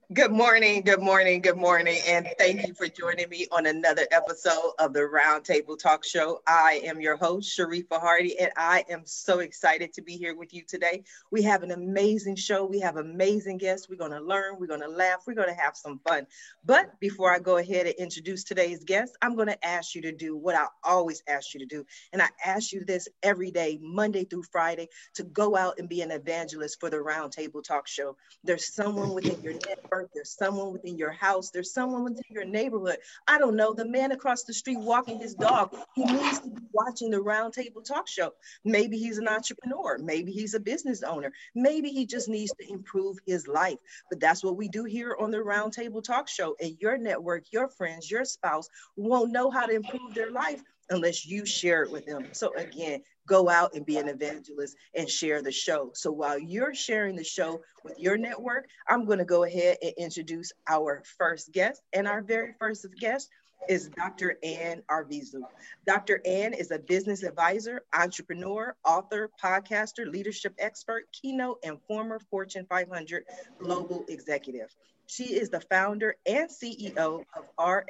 Good morning, good morning, good morning, and thank you for joining me on another episode of the Roundtable Talk Show. I am your host, Sharifa Hardy, and I am so excited to be here with you today. We have an amazing show. We have amazing guests. We're going to learn, we're going to laugh, we're going to have some fun. But before I go ahead and introduce today's guest, I'm going to ask you to do what I always ask you to do. And I ask you this every day, Monday through Friday, to go out and be an evangelist for the Roundtable Talk Show. There's someone within your network, there's someone within your house, there's someone within your neighborhood. I don't know, the man across the street walking his dog who needs to be watching the Roundtable Talk Show. Maybe he's an entrepreneur, maybe he's a business owner, maybe he just needs to improve his life. But that's what we do here on the Roundtable Talk Show. And your network, your friends, your spouse won't know how to improve their life unless you share it with them. So again, go out and be an evangelist and share the show. So while you're sharing the show with your network, I'm going to go ahead and introduce our first guest. And our very first guest is Dr. Ann Arvizu. Dr. Ann is a business advisor, entrepreneur, author, podcaster, leadership expert, keynote, and former Fortune 500 global executive. She is the founder and CEO of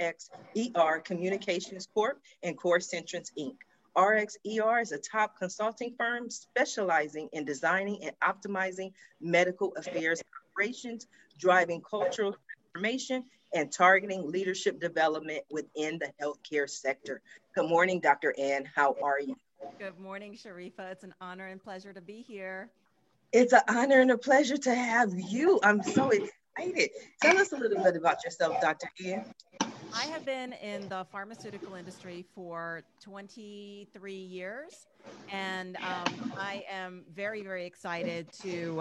RXER Communications Corp and Core Centrance Inc. RXER is a top consulting firm specializing in designing and optimizing medical affairs operations, driving cultural transformation, and targeting leadership development within the healthcare sector. Good morning, Dr. Ann. How are you? Good morning, Sharifa. It's an honor and pleasure to be here. It's an honor and a pleasure to have you. I'm so excited. Tell us a little bit about yourself, Dr. Ann. I have been in the pharmaceutical industry for 23 years, and I am very, very excited to,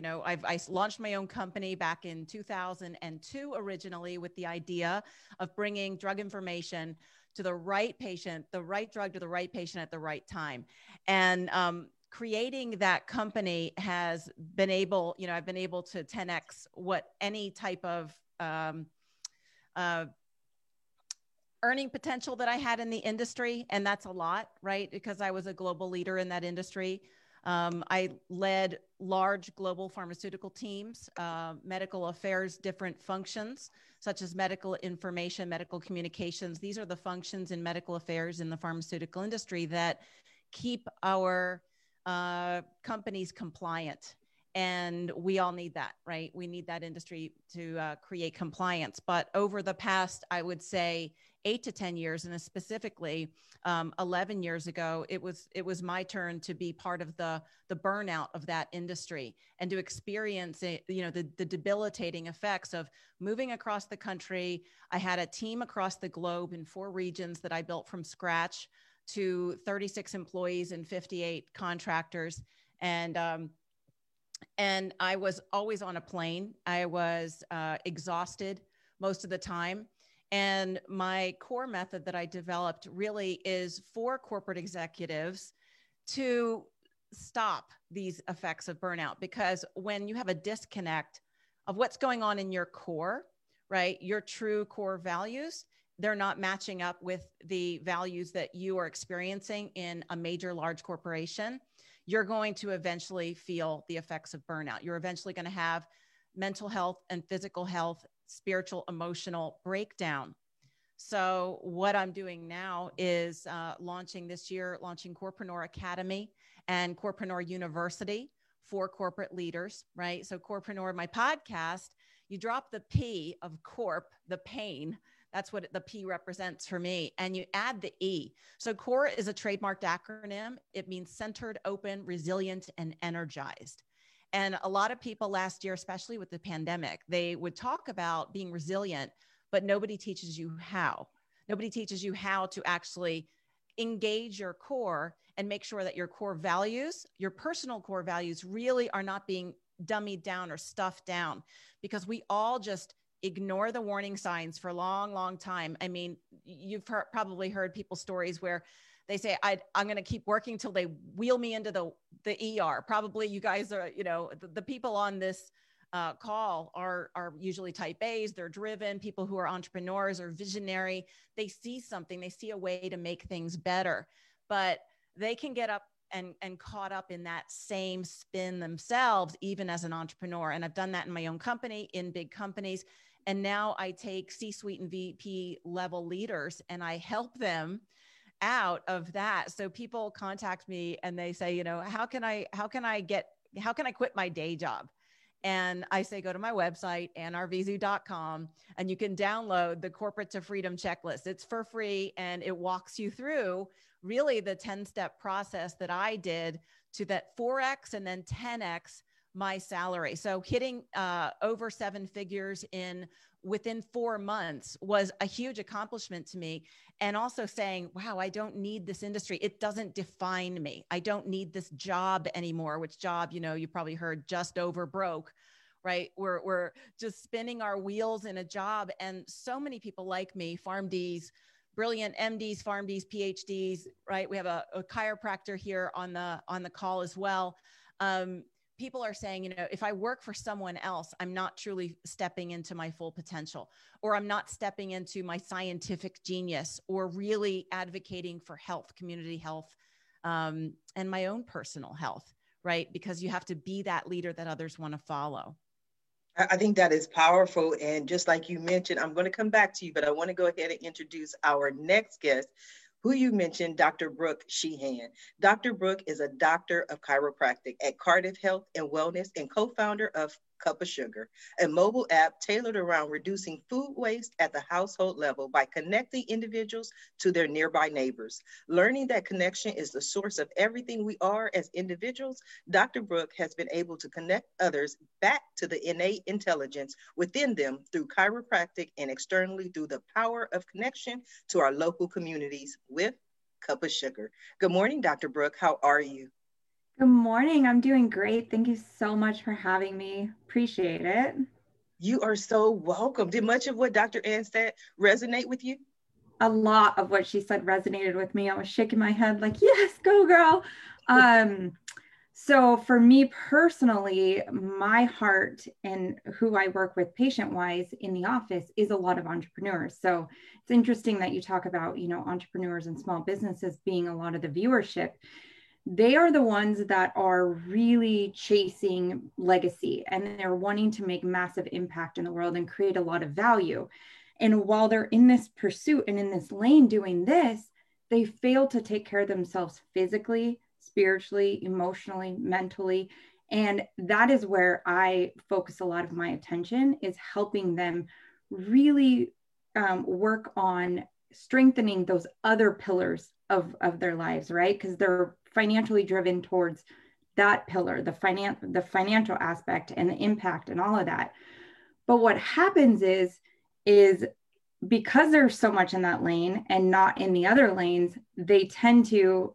I launched my own company back in 2002 originally with the idea of bringing drug information to the right patient, the right drug to the right patient at the right time. And creating that company has been able, I've been able to 10x what any type of uh, earning potential that I had in the industry. And that's a lot, right? Because I was a global leader in that industry. I led large global pharmaceutical teams, medical affairs, different functions, such as medical information, medical communications. These are the functions in medical affairs in the pharmaceutical industry that keep our companies compliant. And we all need that, right? We need that industry to create compliance. But over the past, I would say, 8 to 10 years, and specifically 11 years ago, it was my turn to be part of the burnout of that industry and to experience it, the debilitating effects of moving across the country. I had a team across the globe in 4 regions that I built from scratch to 36 employees and 58 contractors. And I was always on a plane. I was exhausted most of the time. And my core method that I developed really is for corporate executives to stop these effects of burnout. Because when you have a disconnect of what's going on in your core, right, your true core values, they're not matching up with the values that you are experiencing in a major large corporation, you're going to eventually feel the effects of burnout. You're eventually going to have mental health and physical health, spiritual, emotional breakdown. So what I'm doing now is launching Corpreneur Academy and Corpreneur University for corporate leaders, right? So Corpreneur, my podcast, you drop the P of corp, the pain. That's what the P represents for me. And you add the E. So CORE is a trademarked acronym. It means centered, open, resilient, and energized. And a lot of people last year, especially with the pandemic, they would talk about being resilient, but nobody teaches you how. Nobody teaches you how to actually engage your core and make sure that your core values, your personal core values, really are not being dummied down or stuffed down, because we all just ignore the warning signs for a long, long time. I mean, you've probably heard people's stories where they say, I'm going to keep working till they wheel me into the ER. Probably you guys are, the people on this call are usually type A's. They're driven. People who are entrepreneurs or visionary. They see something. They see a way to make things better, but they can get up and caught up in that same spin themselves, even as an entrepreneur. And I've done that in my own company, in big companies. And now I take C-suite and VP level leaders and I help them out of that. So people contact me and they say, how can I quit my day job? And I say, go to my website, annarvizu.com, and you can download the Corporate to Freedom checklist. It's for free, and it walks you through really the 10-step process that I did to that 4X and then 10X my salary. So hitting over 7 figures within 4 months was a huge accomplishment to me. And also saying, wow, I don't need this industry. It doesn't define me. I don't need this job anymore, which job, you probably heard, just over broke, right? We're just spinning our wheels in a job. And so many people like me, PharmDs, brilliant MDs, PharmDs, PhDs, right? We have a chiropractor here on the call as well. People are saying, if I work for someone else, I'm not truly stepping into my full potential, or I'm not stepping into my scientific genius, or really advocating for health, community health, and my own personal health, right? Because you have to be that leader that others want to follow. I think that is powerful. And just like you mentioned, I'm going to come back to you, but I want to go ahead and introduce our next guest, who you mentioned, Dr. Brooke Sheehan. Dr. Brooke is a doctor of chiropractic at Cardiff Health and Wellness and co-founder of Cup of Sugar, a mobile app tailored around reducing food waste at the household level by connecting individuals to their nearby neighbors. Learning that connection is the source of everything we are as individuals, Dr. Brooke has been able to connect others back to the innate intelligence within them through chiropractic and externally through the power of connection to our local communities with Cup of Sugar. Good morning, Dr. Brooke. How are you? Good morning. I'm doing great. Thank you so much for having me. Appreciate it. You are so welcome. Did much of what Dr. Ann said resonate with you? A lot of what she said resonated with me. I was shaking my head like, yes, go girl. So for me personally, my heart and who I work with patient-wise in the office is a lot of entrepreneurs. So it's interesting that you talk about, entrepreneurs and small businesses being a lot of the viewership. They are the ones that are really chasing legacy, and they're wanting to make massive impact in the world and create a lot of value. And while they're in this pursuit and in this lane doing this, they fail to take care of themselves physically, spiritually, emotionally, mentally. And that is where I focus a lot of my attention, is helping them really work on strengthening those other pillars of their lives, right? Because they're financially driven towards that pillar, the financial aspect and the impact and all of that. But what happens is because there's so much in that lane and not in the other lanes, they tend to,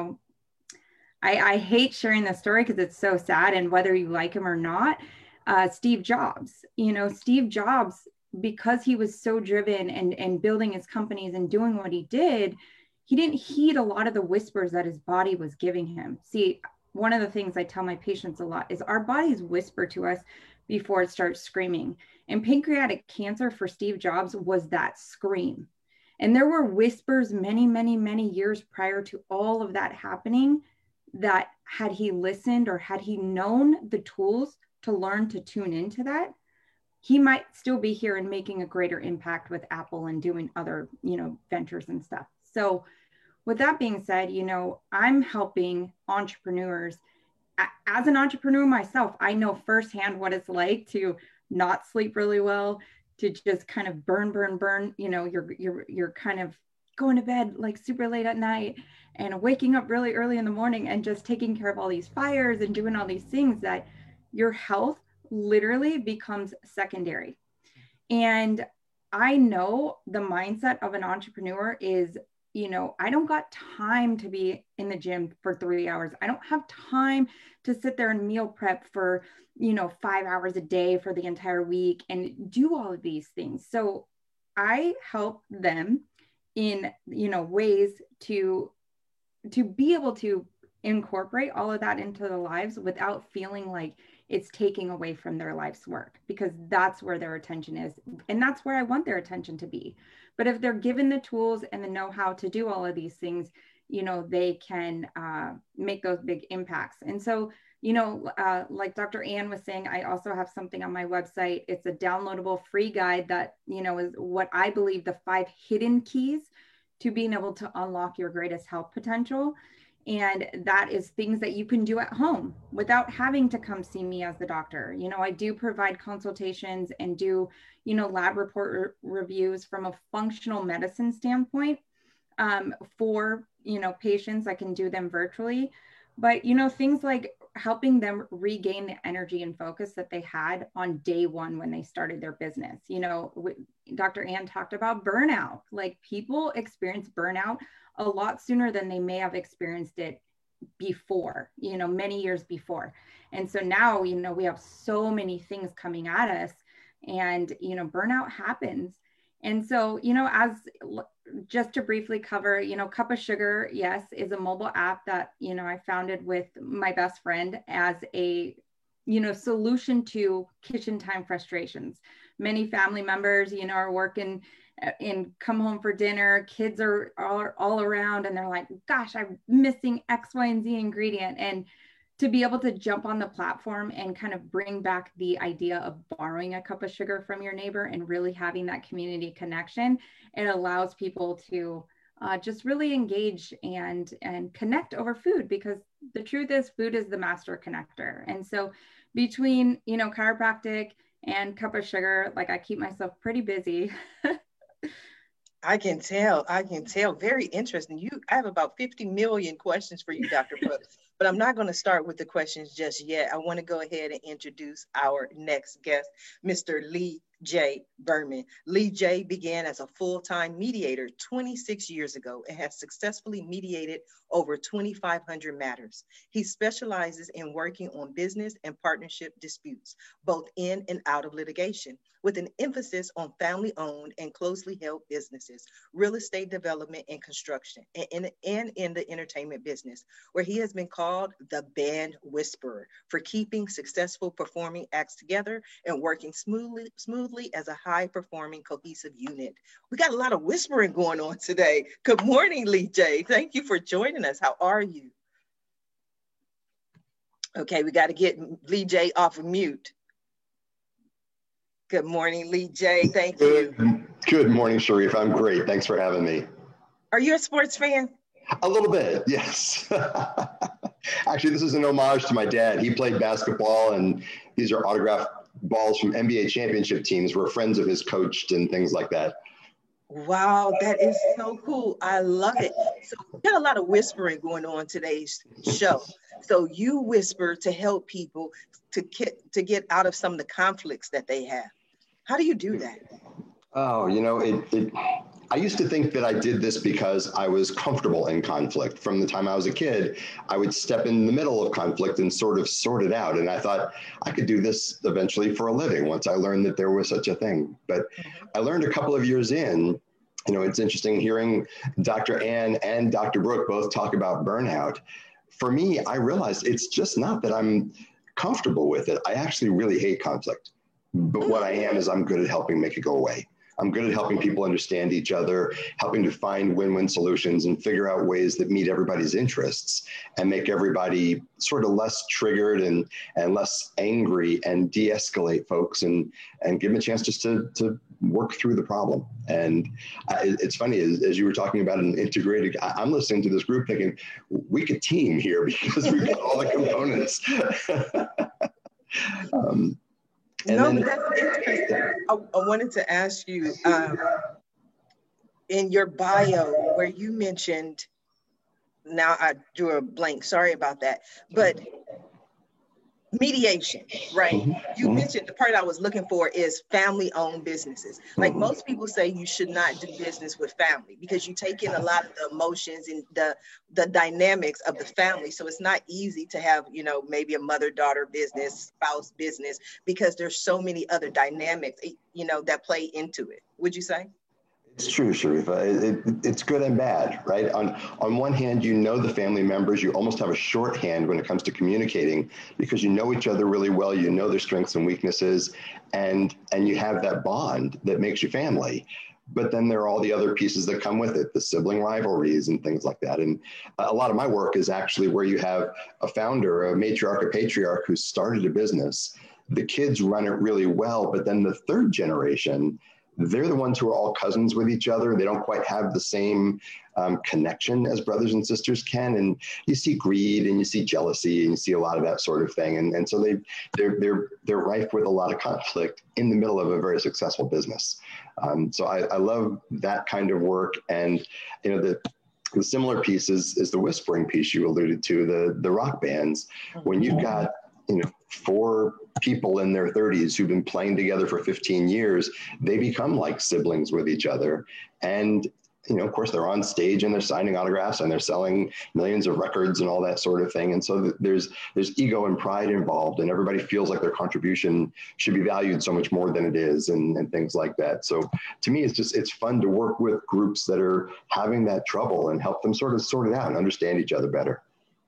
I hate sharing this story because it's so sad, and whether you like him or not, Steve Jobs, Steve Jobs, because he was so driven and building his companies and doing what he did, he didn't heed a lot of the whispers that his body was giving him. See, one of the things I tell my patients a lot is our bodies whisper to us before it starts screaming. And pancreatic cancer for Steve Jobs was that scream. And there were whispers many, many, many years prior to all of that happening, that had he listened or had he known the tools to learn to tune into that, he might still be here and making a greater impact with Apple and doing other, ventures and stuff. So with that being said, I'm helping entrepreneurs. As an entrepreneur myself, I know firsthand what it's like to not sleep really well, to just kind of burn. You're kind of going to bed like super late at night and waking up really early in the morning and just taking care of all these fires and doing all these things that your health literally becomes secondary. And I know the mindset of an entrepreneur is, I don't got time to be in the gym for 3 hours. I don't have time to sit there and meal prep for, 5 hours a day for the entire week and do all of these things. So I help them in, ways to be able to incorporate all of that into their lives without feeling like it's taking away from their life's work, because that's where their attention is. And that's where I want their attention to be. But if they're given the tools and the know-how to do all of these things, you know, they can make those big impacts. And so, you know, like Dr. Ann was saying, I also have something on my website. It's a downloadable free guide that, you know, is what I believe the 5 hidden keys to being able to unlock your greatest health potential. And that is things that you can do at home without having to come see me as the doctor. You know, I do provide consultations and do, you know, lab report reviews from a functional medicine standpoint for, you know, patients. I can do them virtually, but, you know, things like helping them regain the energy and focus that they had on day one when they started their business. You know, Dr. Ann talked about burnout. Like, people experience burnout a lot sooner than they may have experienced it before, you know, many years before. And so now, you know, we have so many things coming at us, and, you know, burnout happens. And so, you know, as just to briefly cover, you know, Cup of Sugar, yes, is a mobile app that, you know, I founded with my best friend as a, you know, solution to kitchen time frustrations. Many family members, you know, are working and come home for dinner, kids are all around, and they're like, gosh, I'm missing X, Y, and Z ingredient. And to be able to jump on the platform and kind of bring back the idea of borrowing a cup of sugar from your neighbor and really having that community connection, it allows people to just really engage and connect over food, because the truth is food is the master connector. And so between, you know, chiropractic and Cup of Sugar, like, I keep myself pretty busy. I can tell. Very interesting. I have about 50 million questions for you, Dr. Brooks, but I'm not going to start with the questions just yet. I want to go ahead and introduce our next guest, Mr. Lee J. Berman. Lee J. began as a full-time mediator 26 years ago and has successfully mediated over 2,500 matters. He specializes in working on business and partnership disputes, both in and out of litigation, with an emphasis on family-owned and closely held businesses, real estate development and construction, and in the entertainment business, where he has been called the band whisperer for keeping successful performing acts together and working smoothly as a high-performing, cohesive unit. We got a lot of whispering going on today. Good morning, Lee J. Thank you for joining us. How are you? Okay, we got to get Lee J off of mute. Good morning, Lee J. Thank you. Good morning, Sharif. I'm great. Thanks for having me. Are you a sports fan? A little bit, yes. Actually, this is an homage to my dad. He played basketball, and these are autographed balls from NBA championship teams where friends of his coached and things like that. Wow, that is so cool. I love it. So we got a lot of whispering going on today's show. So you whisper to help people to get out of some of the conflicts that they have. How do you do that? Oh, you know, I used to think that I did this because I was comfortable in conflict. From the time I was a kid, I would step in the middle of conflict and sort of sort it out. And I thought I could do this eventually for a living once I learned that there was such a thing. But I learned a couple of years in, you know, it's interesting hearing Dr. Ann and Dr. Brooke both talk about burnout. For me, I realized it's just not that I'm comfortable with it. I actually really hate conflict. But what I am is I'm good at helping make it go away. I'm good at helping people understand each other, helping to find win-win solutions and figure out ways that meet everybody's interests and make everybody sort of less triggered and less angry, and de-escalate folks and give them a chance just to work through the problem. And it's funny, as you were talking about an integrated, I'm listening to this group thinking, we could team here because we've got all the components. That's interesting. I wanted to ask you, in your bio where you mentioned, now I drew a blank, sorry about that, but mediation, right? You mentioned the part I was looking for is family-owned businesses. Like most people say you should not do business with family because you take in a lot of the emotions and the dynamics of the family. So it's not easy to have, you know, maybe a mother-daughter business, spouse business, because there's so many other dynamics, you know, that play into it. Would you say? It's true, Sharifa. It's good and bad, right? On one hand, you know the family members. You almost have a shorthand when it comes to communicating because you know each other really well. You know their strengths and weaknesses, and you have that bond that makes you family. But then there are all the other pieces that come with it, the sibling rivalries and things like that. And a lot of my work is actually where you have a founder, a matriarch, a patriarch who started a business. The kids run it really well, but then the third generation, they're the ones who are all cousins with each other. They don't quite have the same connection as brothers and sisters can. And you see greed and you see jealousy and you see a lot of that sort of thing. And so they're rife with a lot of conflict in the middle of a very successful business. So I love that kind of work. And, the similar piece is the whispering piece you alluded to, the rock bands. When you've got, 4 people in their 30s who've been playing together for 15 years, they become like siblings with each other. And, of course, they're on stage and they're signing autographs and they're selling millions of records and all that sort of thing. And so there's ego and pride involved, and everybody feels like their contribution should be valued so much more than it is, and things like that. So to me, it's fun to work with groups that are having that trouble and help them sort it out and understand each other better.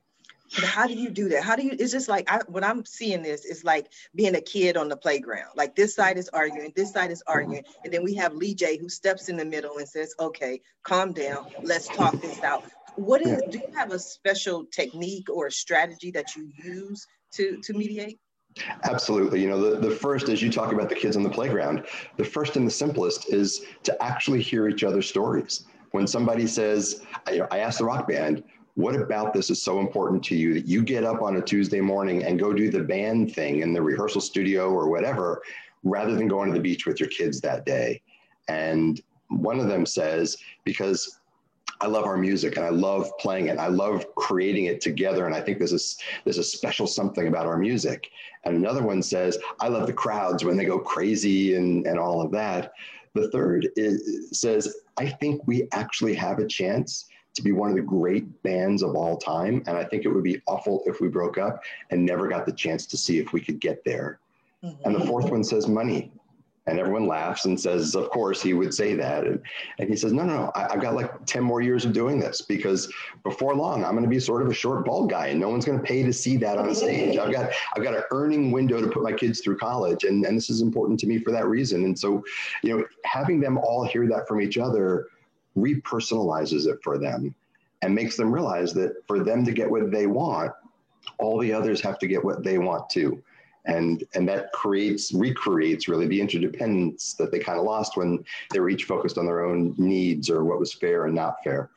But how do you do that? It's just like, what I'm seeing this is like being a kid on the playground. Like this side is arguing, this side is arguing. And then we have Lee J who steps in the middle and says, okay, calm down, let's talk this out. Do you have a special technique or a strategy that you use to mediate? Absolutely. The first, as you talk about the kids on the playground, the first and the simplest is to actually hear each other's stories. When somebody says, I asked the rock band, what about this is so important to you that you get up on a Tuesday morning and go do the band thing in the rehearsal studio or whatever, rather than going to the beach with your kids that day? And one of them says, because I love our music and I love playing it. I love creating it together. And I think there's a special something about our music. And another one says, I love the crowds when they go crazy and all of that. The third says, I think we actually have a chance to be one of the great bands of all time. And I think it would be awful if we broke up and never got the chance to see if we could get there. Mm-hmm. And the fourth one says money. And everyone laughs and says, of course he would say that. And he says, no, I've got like 10 more years of doing this, because before long, I'm going to be sort of a short, bald guy and no one's going to pay to see that on stage. I've got an earning window to put my kids through college. And this is important to me for that reason. And so, having them all hear that from each other repersonalizes it for them and makes them realize that for them to get what they want, all the others have to get what they want too. And that recreates really the interdependence that they kind of lost when they were each focused on their own needs or what was fair and not fair.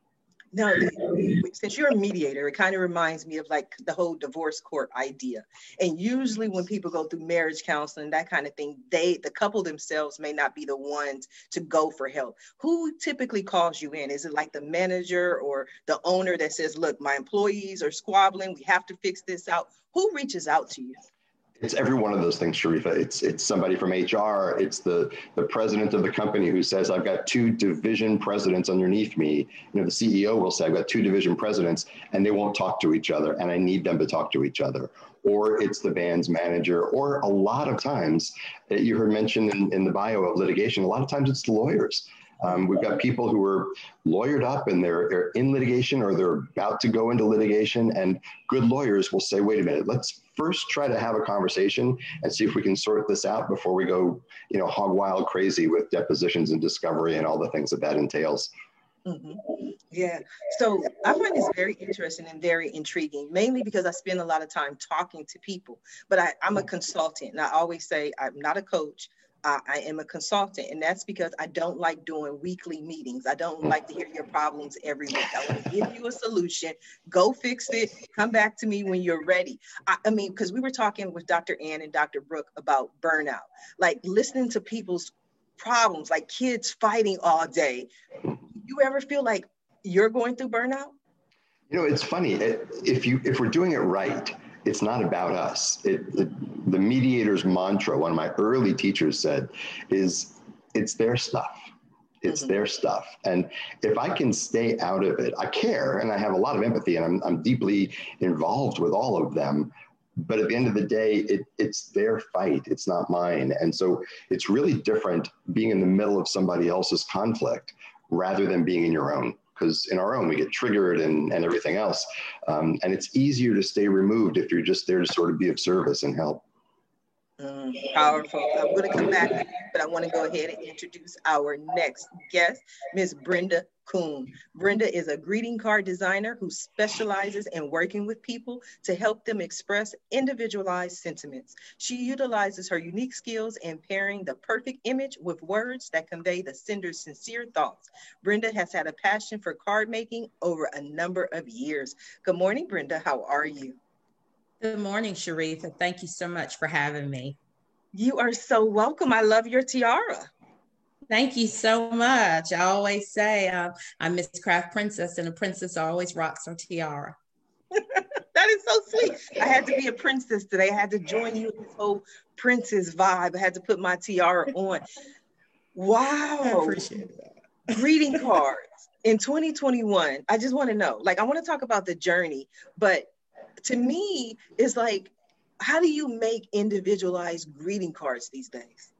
Now, since you're a mediator, it kind of reminds me of like the whole divorce court idea. And usually when people go through marriage counseling, that kind of thing, the couple themselves may not be the ones to go for help. Who typically calls you in? Is it like the manager or the owner that says, look, my employees are squabbling, we have to fix this out? Who reaches out to you? It's every one of those things, Sharifa. It's somebody from HR. It's the president of the company who says, I've got 2 division presidents underneath me. The CEO will say, I've got 2 division presidents and they won't talk to each other and I need them to talk to each other. Or it's the band's manager, or a lot of times, you heard mentioned in the bio of litigation, a lot of times it's the lawyers. We've got people who are lawyered up and they're in litigation or they're about to go into litigation, and good lawyers will say, wait a minute, let's first try to have a conversation and see if we can sort this out before we go, hog wild crazy with depositions and discovery and all the things that entails. Mm-hmm. Yeah. So I find this very interesting and very intriguing, mainly because I spend a lot of time talking to people, but I'm a consultant. And I always say I'm not a coach. I am a consultant, and that's because I don't like doing weekly meetings. I don't like to hear your problems every week. I want to give you a solution, go fix it, come back to me when you're ready. I mean, because we were talking with Dr. Ann and Dr. Brooke about burnout, like listening to people's problems, like kids fighting all day. You ever feel like you're going through burnout? It's funny. If we're doing it right, it's not about us. The mediator's mantra, one of my early teachers said, is it's their stuff. It's their stuff. And if I can stay out of it, I care and I have a lot of empathy and I'm deeply involved with all of them. But at the end of the day, it's their fight. It's not mine. And so it's really different being in the middle of somebody else's conflict rather than being in your own. Because in our own, we get triggered and everything else. And it's easier to stay removed if you're just there to sort of be of service and help. Powerful. I'm going to come back to you, but I want to go ahead and introduce our next guest, Miss Brenda Kuhn. Brenda is a greeting card designer who specializes in working with people to help them express individualized sentiments. She utilizes her unique skills in pairing the perfect image with words that convey the sender's sincere thoughts. Brenda has had a passion for card making over a number of years. Good morning, Brenda. How are you? Good morning, Sharifa. Thank you so much for having me. You are so welcome. I love your tiara. Thank you so much. I always say I'm Miss Craft Princess, and a princess always rocks her tiara. That is so sweet. I had to be a princess today. I had to join you in this whole princess vibe. I had to put my tiara on. Wow. I appreciate that. Greeting cards in 2021. I just want to know, like, I want to talk about the journey, but to me, it's like, how do you make individualized greeting cards these days?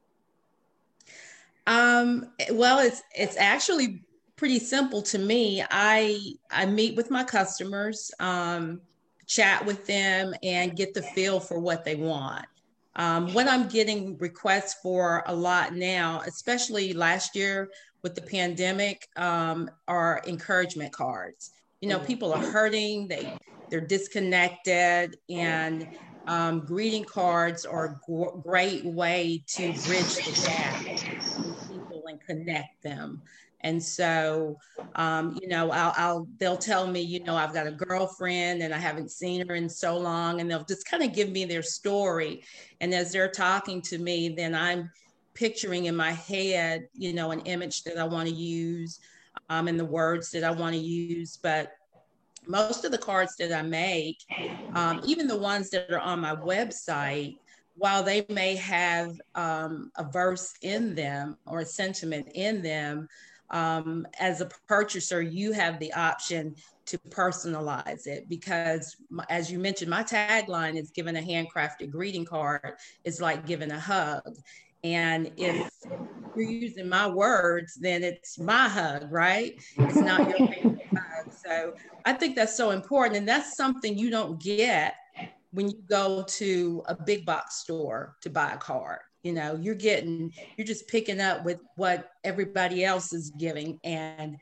Well, it's actually pretty simple to me. I meet with my customers, chat with them, and get the feel for what they want. What I'm getting requests for a lot now, especially last year with the pandemic, are encouragement cards. You know, people are hurting, they're disconnected, and greeting cards are a great way to bridge the gap between people and connect them. And so, you know, they'll tell me, you know, I've got a girlfriend and I haven't seen her in so long, and they'll just kind of give me their story. And as they're talking to me, then I'm picturing in my head, you know, an image that I want to use, and the words that I want to use. But most of the cards that I make, even the ones that are on my website, while they may have a verse in them or a sentiment in them, as a purchaser, you have the option to personalize it, because as you mentioned, my tagline is giving a handcrafted greeting card is like giving a hug. And if you're using my words, then it's my hug, right? It's not your favorite hug. So I think that's so important. And that's something you don't get when you go to a big box store to buy a card. You know, you're just picking up with what everybody else is giving. And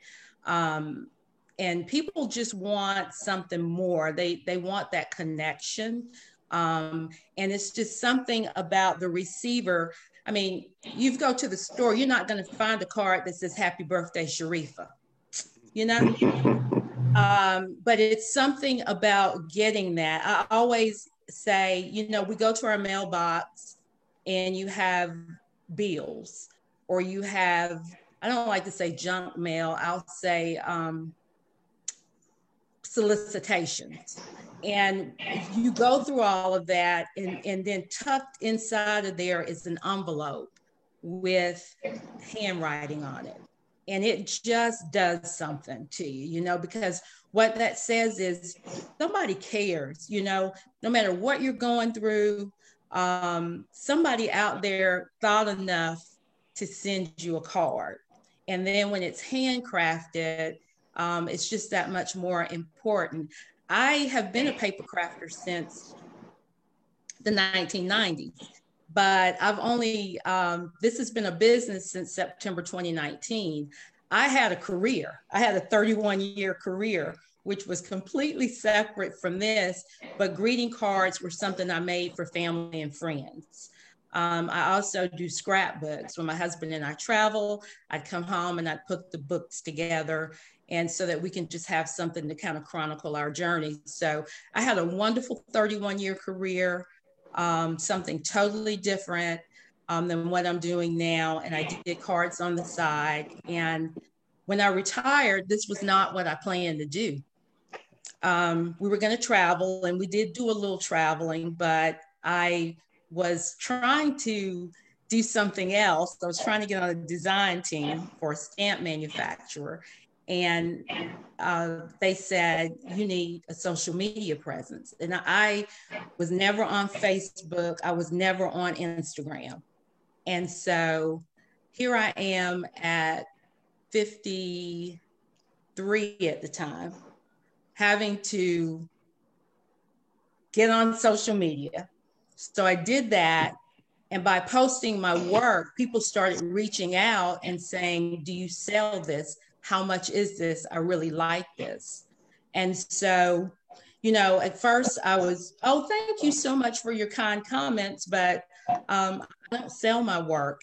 people just want something more. They want that connection. And it's just something about the receiver. I mean, you go to the store, you're not going to find a card that says happy birthday, Sharifa, you know? But it's something about getting that. I always say, you know, we go to our mailbox and you have bills, or you have, I don't like to say junk mail, I'll say solicitations. And you go through all of that, and then tucked inside of there is an envelope with handwriting on it. And it just does something to you, you know, because what that says is somebody cares, you know, no matter what you're going through, somebody out there thought enough to send you a card. And then when it's handcrafted, it's just that much more important. I have been a paper crafter since the 1990s, but I've only, this has been a business since September 2019. I had a career. I had a 31-year career, which was completely separate from this, but greeting cards were something I made for family and friends. I also do scrapbooks. When my husband and I travel, I'd come home and I'd put the books together, and so that we can just have something to kind of chronicle our journey. So I had a wonderful 31-year career, something totally different than what I'm doing now. And I did cards on the side. And when I retired, this was not what I planned to do. We were going to travel, and we did do a little traveling, but I was trying to do something else. I was trying to get on a design team for a stamp manufacturer. And they said, you need a social media presence. And I was never on Facebook. I was never on Instagram. And so here I am at 53 at the time, having to get on social media. So I did that. And by posting my work, people started reaching out and saying, do you sell this? How much is this? I really like this. And so, you know, at first I was, oh, thank you so much for your kind comments, but I don't sell my work.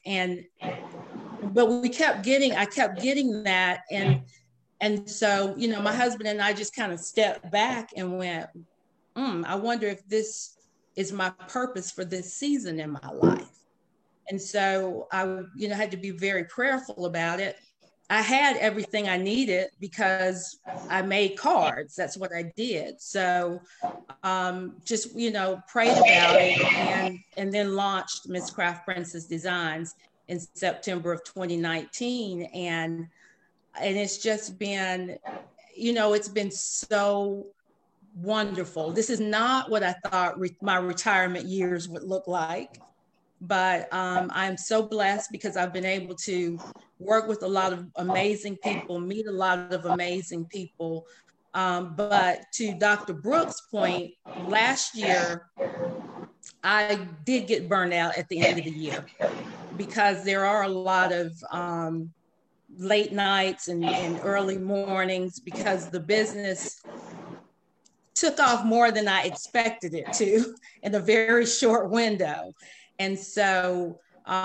But I kept getting that. And so, you know, my husband and I just kind of stepped back and went, I wonder if this is my purpose for this season in my life. And so I, you know, had to be very prayerful about it. I had everything I needed because I made cards. That's what I did. So just, you know, prayed about it and then launched Miss Craft Princess Designs in September of 2019. And it's just been, you know, it's been so wonderful. This is not what I thought my retirement years would look like, but I'm so blessed because I've been able to work with a lot of amazing people, meet a lot of amazing people. But to Dr. Brooks' point, last year, I did get burned out at the end of the year because there are a lot of late nights and early mornings because the business took off more than I expected it to in a very short window. And so,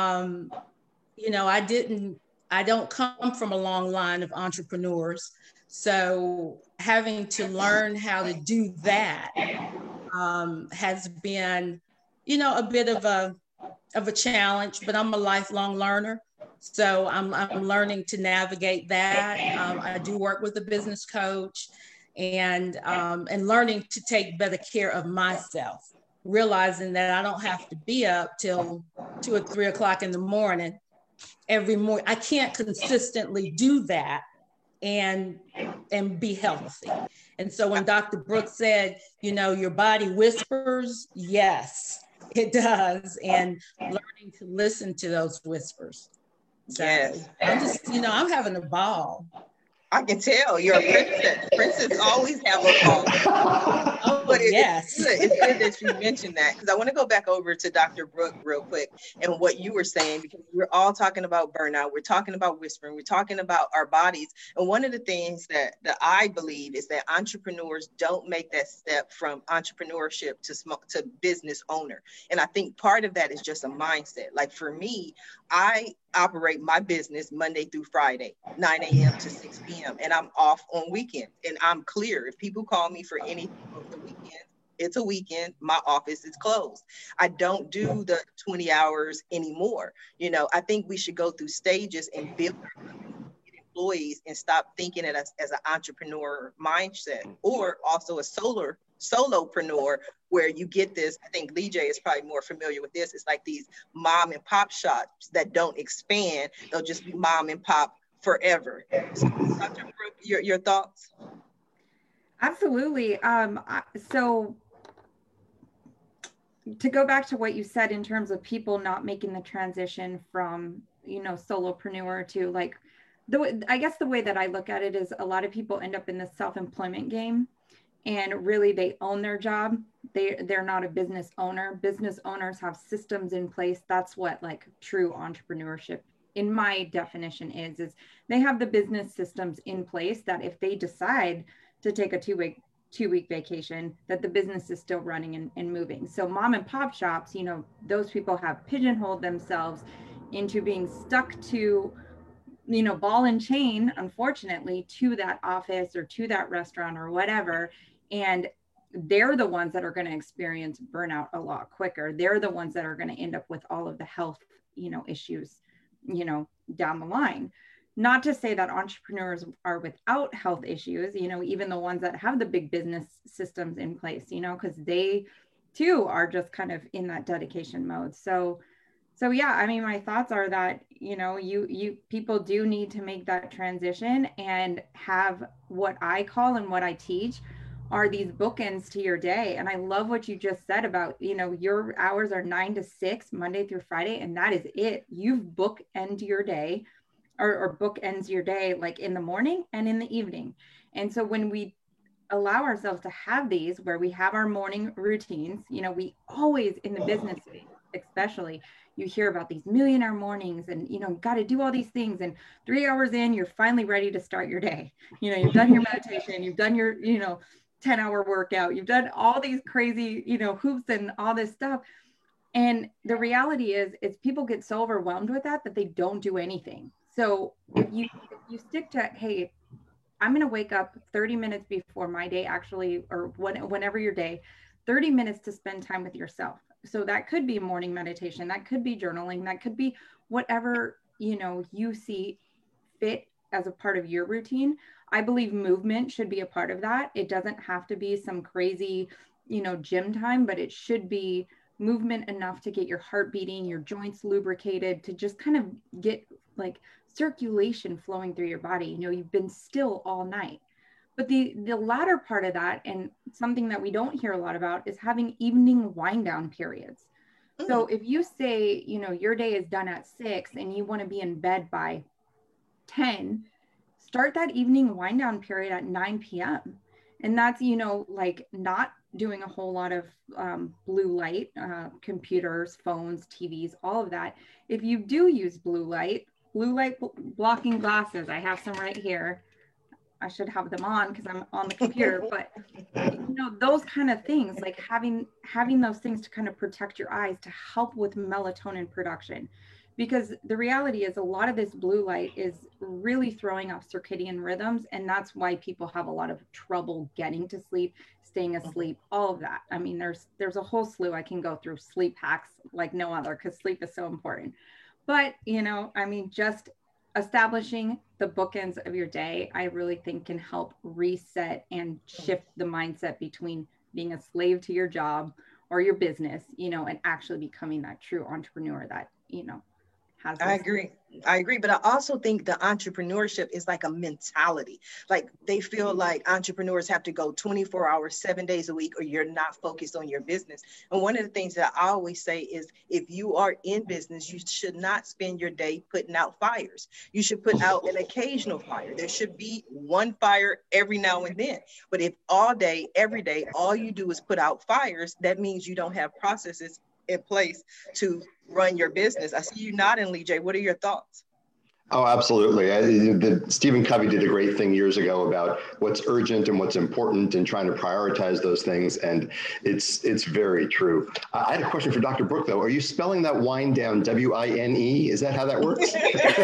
you know, I don't come from a long line of entrepreneurs. So having to learn how to do that has been, you know, a bit of a challenge, but I'm a lifelong learner. So I'm learning to navigate that. I do work with a business coach and learning to take better care of myself, realizing that I don't have to be up till 2 or 3 o'clock in the morning every morning. I can't consistently do that and be healthy. And so when Dr. Brooks said, you know, your body whispers, yes, it does. And learning to listen to those whispers. So Yes. I'm just, you know, I'm having a ball. I can tell you're a princess. Princess always have a ball. Oh, But yes. It's good that you mentioned that, because I want to go back over to Dr. Brooke real quick and what you were saying, because we're all talking about burnout. We're talking about whispering. We're talking about our bodies. And one of the things that I believe is that entrepreneurs don't make that step from entrepreneurship to business owner. And I think part of that is just a mindset. Like for me, I operate my business Monday through Friday, 9 a.m. to 6 p.m. And I'm off on weekends. And I'm clear. If people call me for anything over the weekend, it's a weekend. My office is closed. I don't do the 20 hours anymore. You know, I think we should go through stages and build employees and stop thinking of us as an entrepreneur mindset, or also a solopreneur, where you get this. I think Lee J is probably more familiar with this. It's like these mom and pop shops that don't expand. They'll just be mom and pop forever. So, Dr. Brooke, your thoughts? Absolutely. So to go back to what you said in terms of people not making the transition from, you know, solopreneur to like, I guess the way that I look at it is a lot of people end up in the self-employment game, and really they own their job. They're not a business owner. Business owners have systems in place. That's what like true entrepreneurship in my definition is they have the business systems in place that if they decide to take a two-week vacation, that the business is still running and moving. So mom and pop shops, you know, those people have pigeonholed themselves into being stuck to, you know, ball and chain, unfortunately, to that office or to that restaurant or whatever. And they're the ones that are going to experience burnout a lot quicker. They're the ones that are going to end up with all of the health, you know, issues, you know, down the line. Not to say that entrepreneurs are without health issues, you know, even the ones that have the big business systems in place, you know, because they too are just kind of in that dedication mode. So yeah, I mean, my thoughts are that, you know, you people do need to make that transition and have what I call and what I teach are these bookends to your day. And I love what you just said about, you know, your hours are 9 to 6, Monday through Friday, and that is it. You've bookend your day or bookends your day like in the morning and in the evening. And so when we allow ourselves to have these where we have our morning routines, you know, we always in the business, especially, you hear about these millionaire mornings and, you know, got to do all these things. And 3 hours in, you're finally ready to start your day. You know, you've done your meditation, you've done your, you know, 10-hour workout, you've done all these crazy, you know, hoops and all this stuff. And the reality is people get so overwhelmed with that they don't do anything. So if you stick to, hey, I'm going to wake up 30 minutes before my day actually, or whenever your day, 30 minutes to spend time with yourself. So that could be morning meditation, that could be journaling, that could be whatever, you know, you see fit as a part of your routine. I believe movement should be a part of that. It doesn't have to be some crazy, you know, gym time, but it should be movement enough to get your heart beating, your joints lubricated, to just kind of get like circulation flowing through your body. You know, you've been still all night. But the latter part of that, and something that we don't hear a lot about, is having evening wind down periods. So if you say, you know, your day is done at 6 and you want to be in bed by 10, start that evening wind down period at 9 p.m. And that's, you know, like not doing a whole lot of blue light, computers, phones, TVs, all of that. If you do use blue light blocking glasses, I have some right here. I should have them on because I'm on the computer, but you know, those kind of things, like having those things to kind of protect your eyes to help with melatonin production. Because the reality is a lot of this blue light is really throwing off circadian rhythms. And that's why people have a lot of trouble getting to sleep, staying asleep, all of that. I mean, there's a whole slew I can go through sleep hacks like no other, because sleep is so important. But, you know, I mean, just establishing the bookends of your day, I really think can help reset and shift the mindset between being a slave to your job or your business, you know, and actually becoming that true entrepreneur that, you know, has. I agree. But I also think the entrepreneurship is like a mentality. Like they feel like entrepreneurs have to go 24 hours, 7 days a week, or you're not focused on your business. And one of the things that I always say is if you are in business, you should not spend your day putting out fires. You should put out an occasional fire. There should be one fire every now and then. But if all day, every day, all you do is put out fires, that means you don't have processes in place to run your business. I see you nodding, Lee J. What are your thoughts? Oh, absolutely. Stephen Covey did a great thing years ago about what's urgent and what's important and trying to prioritize those things. And it's very true. I had a question for Dr. Brooke, though. Are you spelling that wind down W-I-N-E? Is that how that works?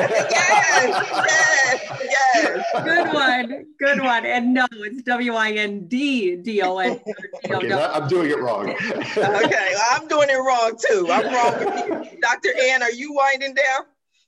Yes. Good one. And no, it's W-I-N-D-D-O-N. Okay, I'm doing it wrong. Okay, well, I'm doing it wrong too. I'm wrong with you. Dr. Ann, are you winding down?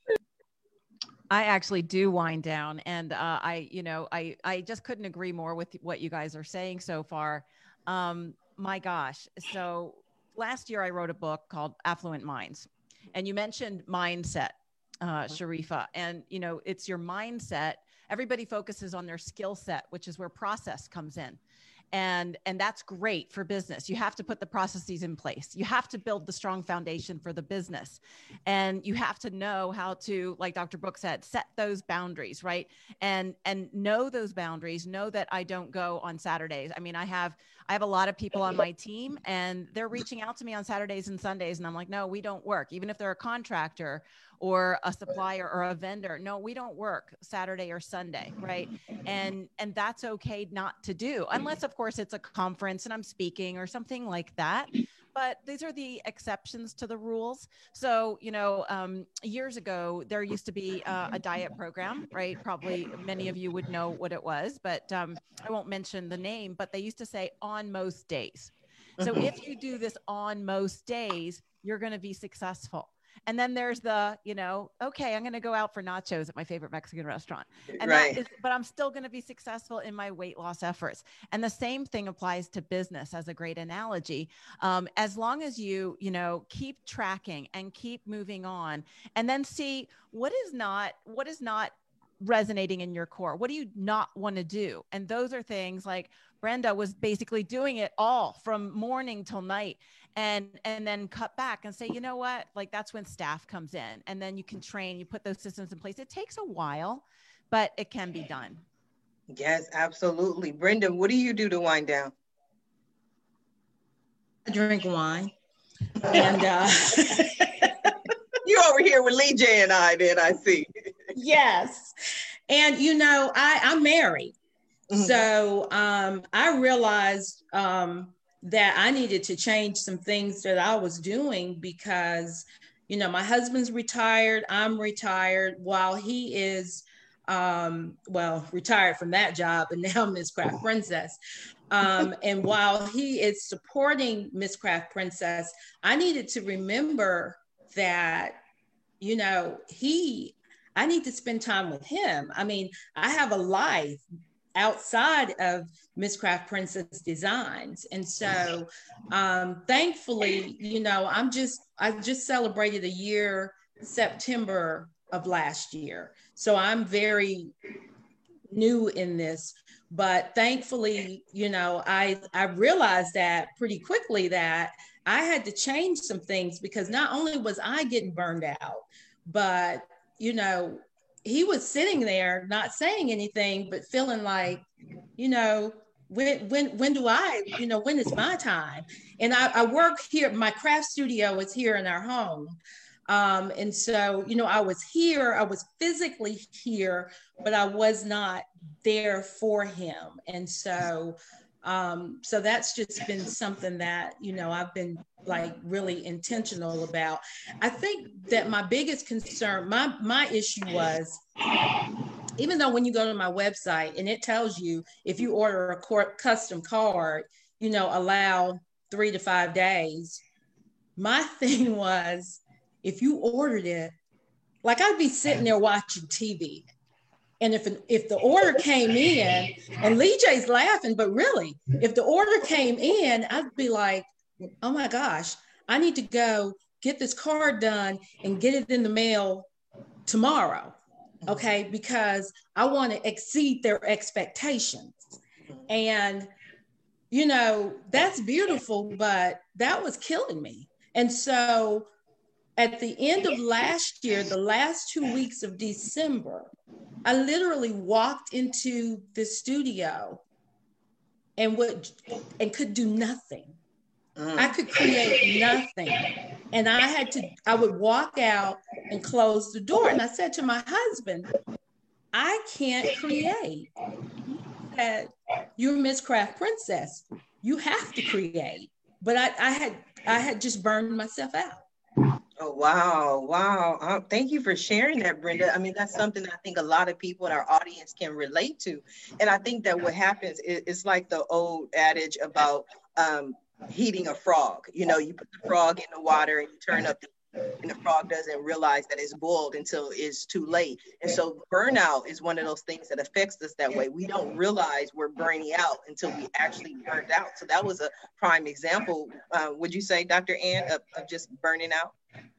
I actually do wind down, and I just couldn't agree more with what you guys are saying so far. My gosh. So last year I wrote a book called Affluent Minds, and you mentioned mindset, Sharifa, and you know, it's your mindset. Everybody focuses on their skill set, which is where process comes in. And that's great for business. You have to put the processes in place. You have to build the strong foundation for the business. And you have to know how to, like Dr. Brooke said, set those boundaries, right? And know those boundaries, know that I don't go on Saturdays. I mean, I have a lot of people on my team and they're reaching out to me on Saturdays and Sundays. And I'm like, no, we don't work. Even if they're a contractor or a supplier or a vendor, no, we don't work Saturday or Sunday, right? And that's okay not to do, unless of course it's a conference and I'm speaking or something like that. But these are the exceptions to the rules. So, you know, years ago, there used to be a diet program, right? Probably many of you would know what it was, but I won't mention the name, but they used to say on most days. So if you do this on most days, you're going to be successful. And then there's the, you know, okay, I'm going to go out for nachos at my favorite Mexican restaurant. And right. But I'm still going to be successful in my weight loss efforts. And the same thing applies to business as a great analogy. As long as you know, keep tracking and keep moving on and then see what is not resonating in your core. What do you not want to do? And those are things like Brenda was basically doing it all from morning till night and then cut back and say, you know what, like that's when staff comes in and then you can train, you put those systems in place. It takes a while, but it can be done. Yes, absolutely. Brenda, what do you do to wind down? I drink wine and You over here with Lee J and I, then I see. Yes. And, you know, I'm married. Mm-hmm. So I realized that I needed to change some things that I was doing because, you know, my husband's retired, I'm retired, while he is, retired from that job and now Miss Craft Princess. And while he is supporting Miss Craft Princess, I needed to remember that, you know, I need to spend time with him. I mean, I have a life outside of Miss Craft Princess Designs. And so thankfully, you know, I just celebrated a year, September of last year. So I'm very new in this, but thankfully, you know, I realized that pretty quickly that I had to change some things because not only was I getting burned out, but, you know, he was sitting there not saying anything, but feeling like, you know, when do I, you know, when is my time? And I work here, my craft studio is here in our home. And so, you know, I was physically here, but I was not there for him. And so, so that's just been something that, you know, I've been like really intentional about. I think that my biggest concern, my issue was, even though when you go to my website and it tells you if you order a custom card, you know, allow 3 to 5 days, my thing was, if you ordered it, like I'd be sitting there watching TV. And if the order came in, and Lee J's laughing, but really, if the order came in, I'd be like, oh my gosh, I need to go get this card done and get it in the mail tomorrow. Okay, because I want to exceed their expectations. And, you know, that's beautiful, but that was killing me. And so at the end of last year, the last 2 weeks of December, I literally walked into the studio and could do nothing. I could create nothing. And I would walk out and close the door. And I said to my husband, I can't create. He said, you're Miss Craft Princess. You have to create. But I had just burned myself out. Oh, wow. Wow. Thank you for sharing that, Brenda. I mean, that's something I think a lot of people in our audience can relate to. And I think that what happens is like the old adage about heating a frog. You know, you put the frog in the water and you turn up and the frog doesn't realize that it's boiled until it's too late. And so burnout is one of those things that affects us that way. We don't realize we're burning out until we actually burned out. So that was a prime example, would you say, Dr. Ann, of just burning out?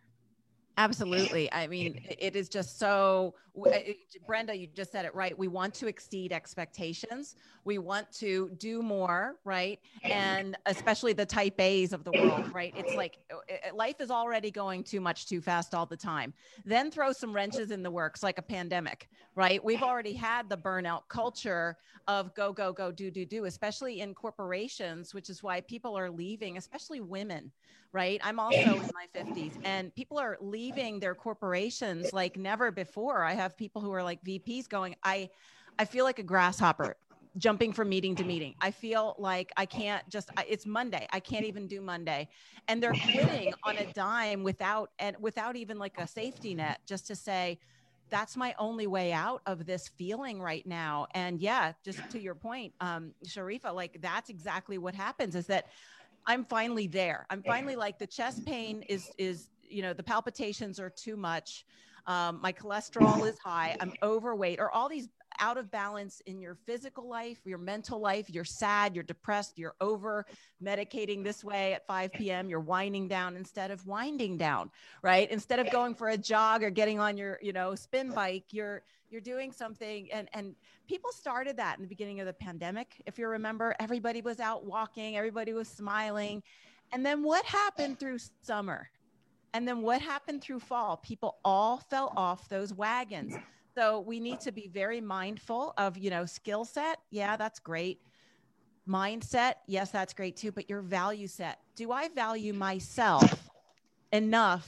Absolutely. I mean, it is just so, Brenda, you just said it right. We want to exceed expectations. We want to do more, right? And especially the type A's of the world, right? It's like life is already going too much too fast all the time. Then throw some wrenches in the works like a pandemic, right? We've already had the burnout culture of go, go, go, do, especially in corporations, which is why people are leaving, especially women, right? I'm also in my 50s and people are leaving their corporations like never before. I have people who are like VPs going, I feel like a grasshopper jumping from meeting to meeting. I feel like I can't it's Monday. I can't even do Monday. And they're quitting on a dime without even like a safety net, just to say, that's my only way out of this feeling right now. And yeah, just to your point, Sharifa, like that's exactly what happens is that I'm finally there. I'm finally like the chest pain is, you know, the palpitations are too much. My cholesterol is high. I'm overweight, or all these out of balance in your physical life, your mental life. You're sad, you're depressed, you're over medicating this way at 5 p.m. You're winding down instead of winding down, right? Instead of going for a jog or getting on your, you know, spin bike, you're doing something. And people started that in the beginning of the pandemic. If you remember, everybody was out walking, everybody was smiling. And then what happened through summer? And then what happened through fall? People all fell off those wagons. So we need to be very mindful of, you know, skill set. Yeah, that's great. Mindset. Yes, that's great too. But your value set. Do I value myself enough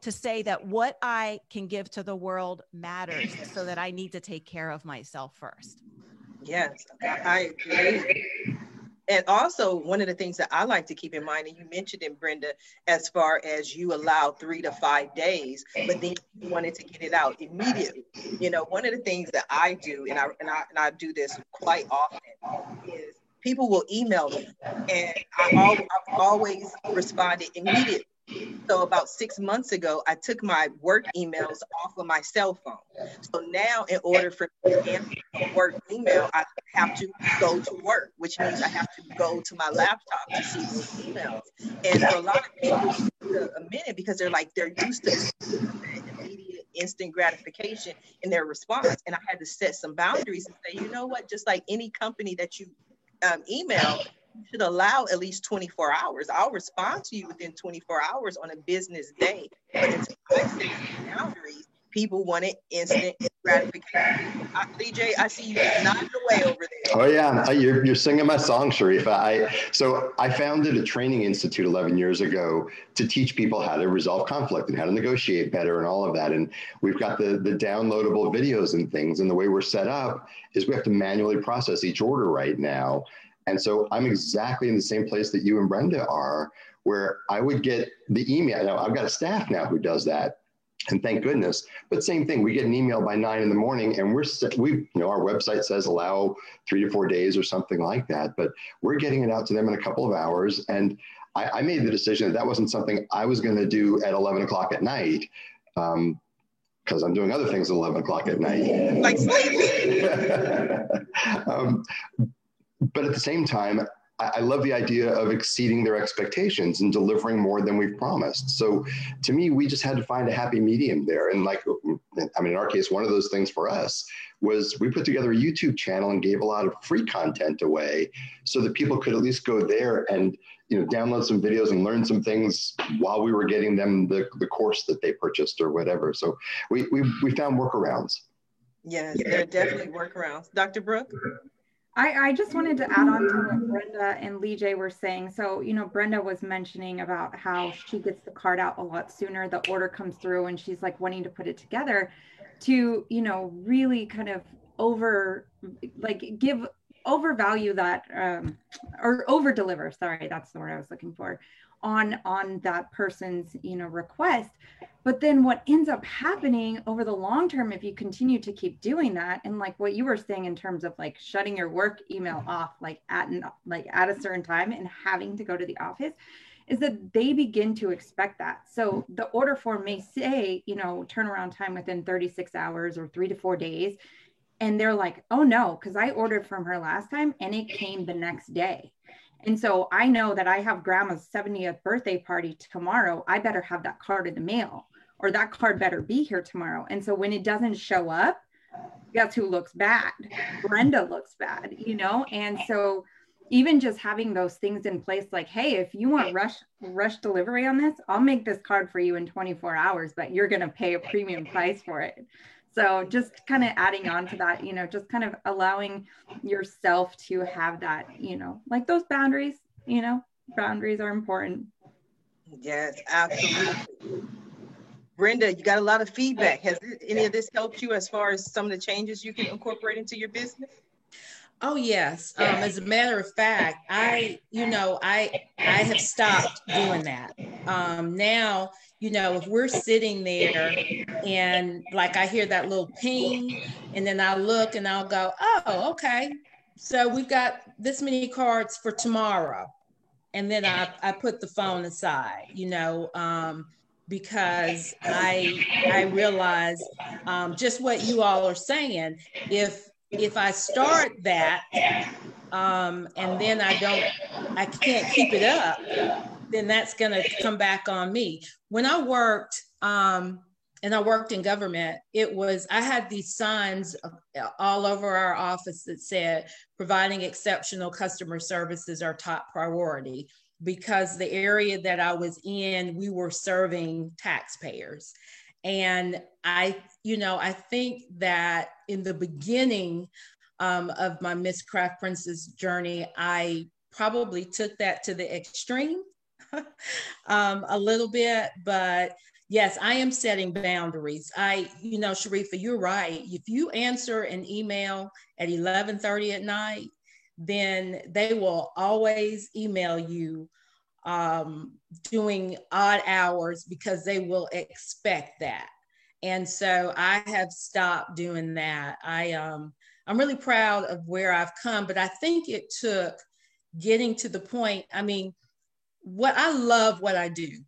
to say that what I can give to the world matters, so that I need to take care of myself first. Yes, I agree. And also, one of the things that I like to keep in mind, and you mentioned it, Brenda, as far as you allow 3 to 5 days, but then you wanted to get it out immediately. You know, one of the things that I do, and I do this quite often, is people will email me, and I've always responded immediately. So about 6 months ago, I took my work emails off of my cell phone. So now, in order for me to answer a work email, I have to go to work, which means I have to go to my laptop to see those emails. And for a lot of people, it's a minute, because they're used to immediate, instant gratification in their response. And I had to set some boundaries and say, you know what, just like any company that you email, you should allow at least 24 hours. I'll respond to you within 24 hours on a business day. But until I set boundaries, people want it instant gratification. DJ, I see you nodding away over there. Oh yeah, you're singing my song, Sharifa. So I founded a training institute 11 years ago to teach people how to resolve conflict and how to negotiate better and all of that. And we've got the downloadable videos and things. And the way we're set up is we have to manually process each order right now. And so I'm exactly in the same place that you and Brenda are, where I would get the email. Now I've got a staff now who does that, and thank goodness. But same thing, we get an email by 9 in the morning, and our website says allow 3 to 4 days or something like that. But we're getting it out to them in a couple of hours. And I made the decision that wasn't something I was going to do at 11 o'clock at night. Because I'm doing other things at 11 o'clock at night. Like sleep. But at the same time, I love the idea of exceeding their expectations and delivering more than we've promised. So to me, we just had to find a happy medium there. And in our case, one of those things for us was we put together a YouTube channel and gave a lot of free content away so that people could at least go there and, download some videos and learn some things while we were getting them the course that they purchased or whatever. So we found workarounds. Yes, there are definitely workarounds. Dr. Brooke? I just wanted to add on to what Brenda and Lee J were saying. So, Brenda was mentioning about how she gets the card out a lot sooner. The order comes through and she's like wanting to put it together to, really kind of overvalue that or over deliver. Sorry, that's the word I was looking for on that person's, request. But then what ends up happening over the long term, if you continue to keep doing that, and like what you were saying in terms of like shutting your work email off, at a certain time and having to go to the office, is that they begin to expect that. So the order form may say, turnaround time within 36 hours or 3 to 4 days. And they're like, oh no, because I ordered from her last time and it came the next day. And so I know that I have grandma's 70th birthday party tomorrow. I better have that card in the mail, or that card better be here tomorrow. And so when it doesn't show up, guess who looks bad? Brenda looks bad, And so even just having those things in place, like, hey, if you want rush delivery on this, I'll make this card for you in 24 hours, but you're going to pay a premium price for it. So just kind of adding on to that, just kind of allowing yourself to have that, like those boundaries, boundaries are important. Yes, absolutely. Brenda, you got a lot of feedback. Has any of this helped you as far as some of the changes you can incorporate into your business? Oh, yes. As a matter of fact, I have stopped doing that. Now, if we're sitting there and like I hear that little ping and then I look and I'll go, oh, okay. So we've got this many cards for tomorrow. And then I put the phone aside, because I realize just what you all are saying. If I start that and then I can't keep it up, then that's going to come back on me. When I worked, and I worked in government, I had these signs all over our office that said, providing exceptional customer service is our top priority, because the area that I was in, we were serving taxpayers. And I think that in the beginning of my Miss Craft Princess journey, I probably took that to the extreme a little bit, but yes, I am setting boundaries. Sharifa, you're right. If you answer an email at 11:30 at night, then they will always email you doing odd hours because they will expect that. And so I have stopped doing that. I'm really proud of where I've come, but I think it took getting to the point. I mean, I love what I do.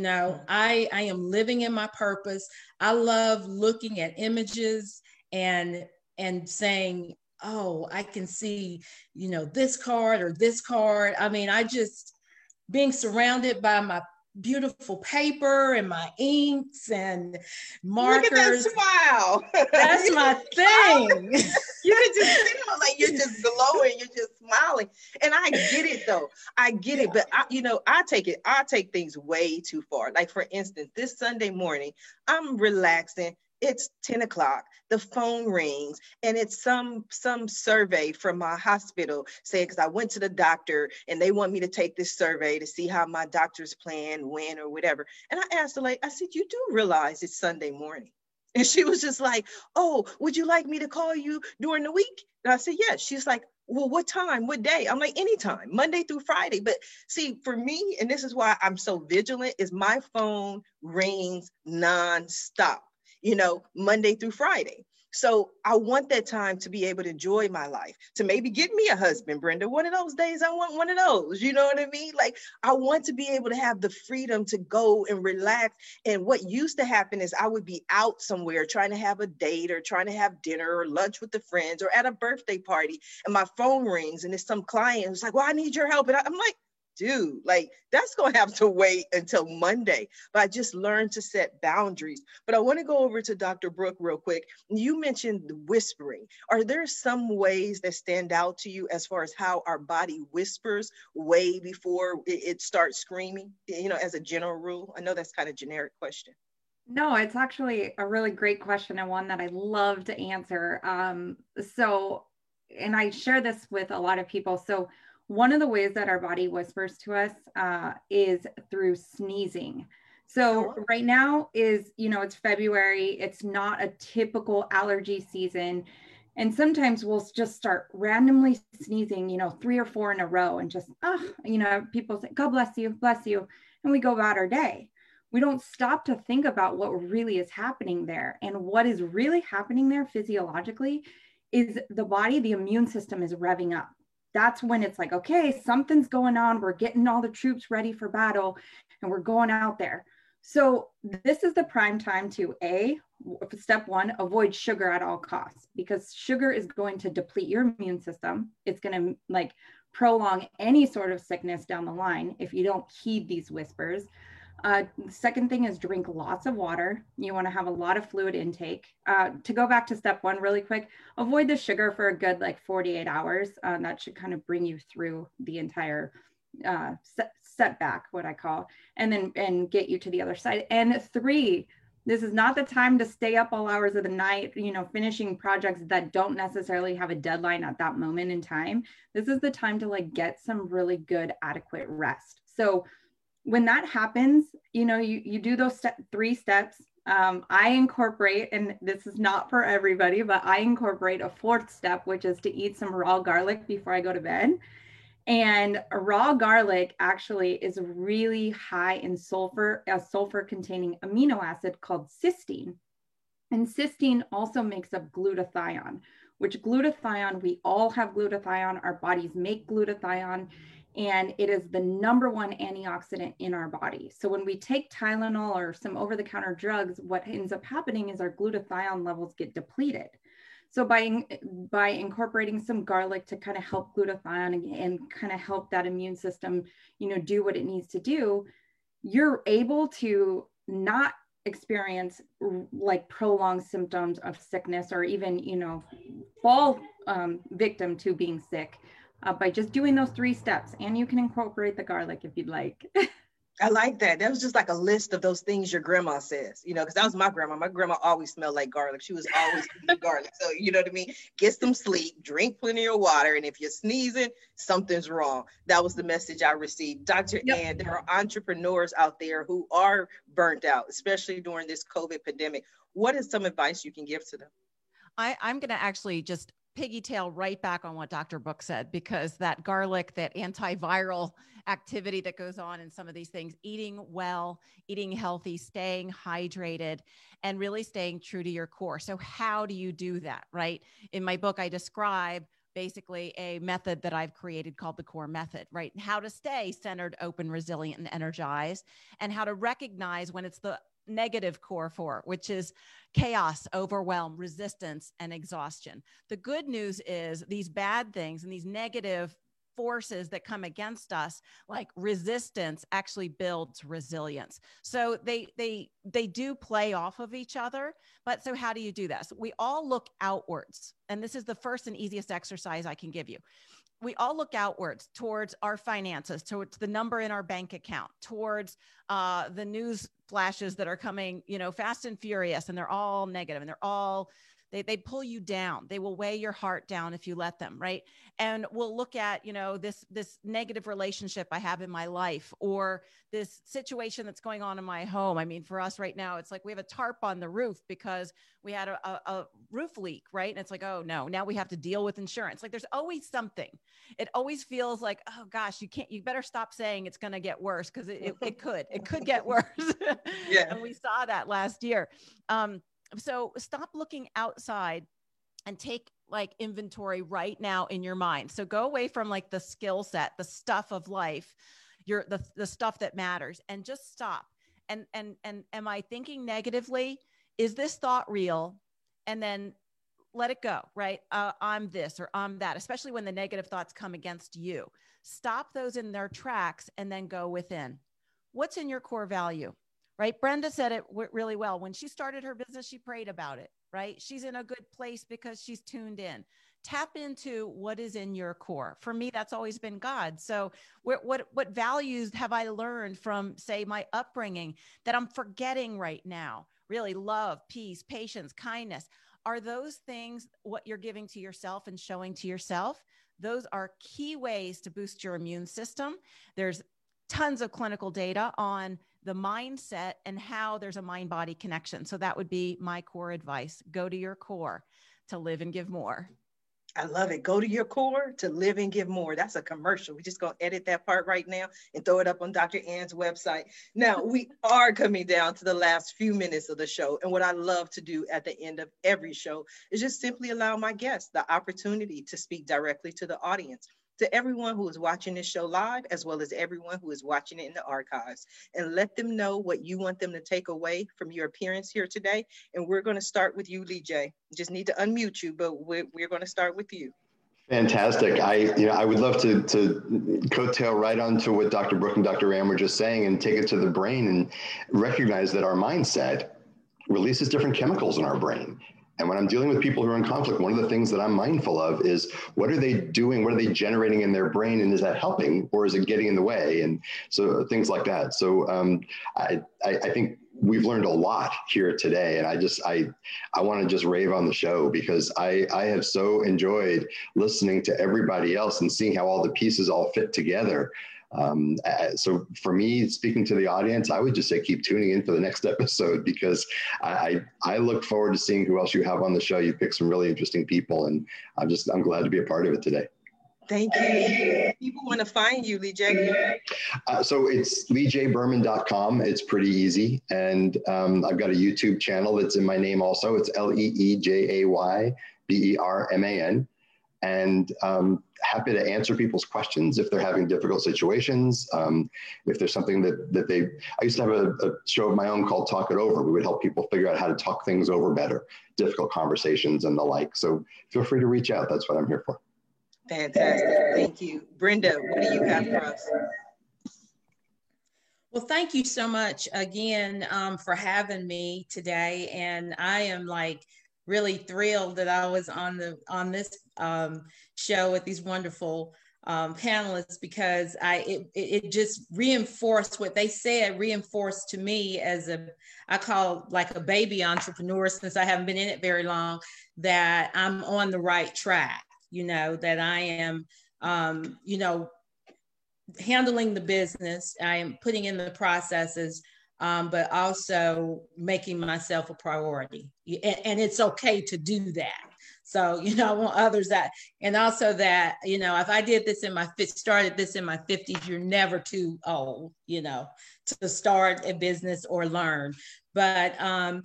I am living in my purpose. I love looking at images and saying, oh, I can see, this card or this card. I mean, being surrounded by my beautiful paper and my inks and markers. Look at that smile. That's my thing. You just feel like you're just glowing, you're just smiling. And I get it though. I get it, but I take things way too far. Like for instance, this Sunday morning, I'm relaxing. It's 10 o'clock, the phone rings, and it's some survey from my hospital saying, because I went to the doctor and they want me to take this survey to see how my doctor's plan went or whatever. And I asked the lady, I said, you do realize it's Sunday morning? And she was just like, oh, would you like me to call you during the week? And I said, yes. She's like, well, what time, what day? I'm like, anytime, Monday through Friday. But see, for me, and this is why I'm so vigilant, is my phone rings nonstop. Monday through Friday. So I want that time to be able to enjoy my life, to maybe get me a husband, Brenda. One of those days, I want one of those. You know what I mean? Like, I want to be able to have the freedom to go and relax. And what used to happen is I would be out somewhere trying to have a date or trying to have dinner or lunch with the friends or at a birthday party. And my phone rings and it's some client who's like, well, I need your help. And I'm like, dude, like that's going to have to wait until Monday. But I just learned to set boundaries. But I want to go over to Dr. Brooke real quick. You mentioned the whispering. Are there some ways that stand out to you as far as how our body whispers way before it starts screaming, as a general rule? I know that's kind of a generic question. No, it's actually a really great question and one that I love to answer. And I share this with a lot of people. So one of the ways that our body whispers to us is through sneezing. So right now is, it's February. It's not a typical allergy season. And sometimes we'll just start randomly sneezing, 3 or 4 in a row and just, people say, God bless you, bless you. And we go about our day. We don't stop to think about what really is happening there. And what is really happening there physiologically is the immune system is revving up. That's when it's like, okay, something's going on. We're getting all the troops ready for battle and we're going out there. So this is the prime time to step 1, avoid sugar at all costs, because sugar is going to deplete your immune system. It's going to prolong any sort of sickness down the line if you don't heed these whispers. The second thing is drink lots of water. You want to have a lot of fluid intake. To go back to step 1 really quick, avoid the sugar for a good 48 hours. That should kind of bring you through the entire setback, what I call, and get you to the other side. And 3, this is not the time to stay up all hours of the night, finishing projects that don't necessarily have a deadline at that moment in time. This is the time to get some really good, adequate rest. So when that happens, you do those 3 steps. I incorporate, and this is not for everybody, but I incorporate a 4th step, which is to eat some raw garlic before I go to bed. And raw garlic actually is really high in sulfur, a sulfur-containing amino acid called cysteine. And cysteine also makes up glutathione, which glutathione, we all have glutathione. Our bodies make glutathione. And it is the #1 antioxidant in our body. So when we take Tylenol or some over-the-counter drugs, what ends up happening is our glutathione levels get depleted. So by incorporating some garlic to kind of help glutathione and kind of help that immune system, do what it needs to do, you're able to not experience prolonged symptoms of sickness or even, fall victim to being sick. By just doing those 3 steps. And you can incorporate the garlic if you'd like. I like that. That was just like a list of those things your grandma says, you know, because that was my grandma. My grandma always smelled like garlic. She was always eating garlic. So, you know what I mean? Get some sleep, drink plenty of water. And if you're sneezing, something's wrong. That was the message I received. Dr. Ann, there are entrepreneurs out there who are burnt out, especially during this COVID pandemic. What is some advice you can give to them? I'm going to actually just piggytail right back on what Dr. Book said, because that garlic, that antiviral activity that goes on in some of these things, eating well, eating healthy, staying hydrated, and really staying true to your core. So how do you do that, right? In my book, I describe basically a method that I've created called the CORE method, right? How to stay centered, open, resilient, and energized, and how to recognize when it's the negative core 4, which is chaos, overwhelm, resistance, and exhaustion. The good news is these bad things and these negative forces that come against us, like resistance, actually builds resilience. So they do play off of each other. But so how do you do that? So we all look outwards, and this is the first and easiest exercise I can give you. We all look outwards towards our finances, towards the number in our bank account, towards the news flashes that are coming, you know, fast and furious, and they're all negative, and they pull you down. They will weigh your heart down if you let them, right? And we'll look at, you know, this negative relationship I have in my life, or this situation that's going on in my home. I mean, for us right now, it's like we have a tarp on the roof because we had a roof leak, right? And it's like, oh no, now we have to deal with insurance. Like there's always something. It always feels like, oh gosh, you better stop saying it's going to get worse, because it could get worse. Yeah. And we saw that last year. So stop looking outside and take like inventory right now in your mind. So go away from like the skill set, the stuff of life, the stuff that matters, and just stop. And am I thinking negatively? Is this thought real? And then let it go, right? I'm this or I'm that, especially when the negative thoughts come against you. Stop those in their tracks and then go within. What's in your core value? Right? Brenda said it really well. When she started her business, she prayed about it, right? She's in a good place because she's tuned in. Tap into what is in your core. For me, that's always been God. So what values have I learned from, say, my upbringing that I'm forgetting right now? Really, love, peace, patience, kindness. Are those things what you're giving to yourself and showing to yourself? Those are key ways to boost your immune system. There's tons of clinical data on the mindset and how there's a mind-body connection. So that would be my core advice. Go to your core to live and give more. I love it. Go to your core to live and give more. That's a commercial. We're just going to edit that part right now and throw it up on Dr. Ann's website. Now, we are coming down to the last few minutes of the show. And what I love to do at the end of every show is just simply allow my guests the opportunity to speak directly to the audience, to everyone who is watching this show live, as well as everyone who is watching it in the archives, and let them know what you want them to take away from your appearance here today. And we're going to start with you, Lee J. Just need to unmute you, but we're going to start with you. Fantastic. I would love to coattail right onto what Dr. Brooke and Dr. Ann were just saying and take it to the brain and recognize that our mindset releases different chemicals in our brain. And when I'm dealing with people who are in conflict, one of the things that I'm mindful of is what are they doing? What are they generating in their brain? And is that helping, or is it getting in the way? And so things like that. So I think we've learned a lot here today. And I want to just rave on the show, because I have so enjoyed listening to everybody else and seeing how all the pieces all fit together. So for me, speaking to the audience, I would just say keep tuning in for the next episode, because I look forward to seeing who else you have on the show. You pick some really interesting people, and I'm glad to be a part of it today. Thank you. People want to find you, Lee J. So it's leejberman.com. It's pretty easy. And I've got a YouTube channel that's in my name also. It's LeeJayBerman. And happy to answer people's questions if they're having difficult situations. If there's something that I used to have a show of my own called Talk It Over. We would help people figure out how to talk things over better, difficult conversations and the like. So feel free to reach out. That's what I'm here for. Fantastic. Thank you. Brenda, what do you have for us? Well, thank you so much again for having me today. And I am really thrilled that I was on this show with these wonderful panelists, because it just reinforced what they said, reinforced to me as I call like a baby entrepreneur, since I haven't been in it very long, that I'm on the right track, that I am, handling the business. I am putting in the processes, but also making myself a priority. And it's okay to do that. So, I want others and also that, if I did this started this in my 50s, you're never too old, to start a business or learn. But, my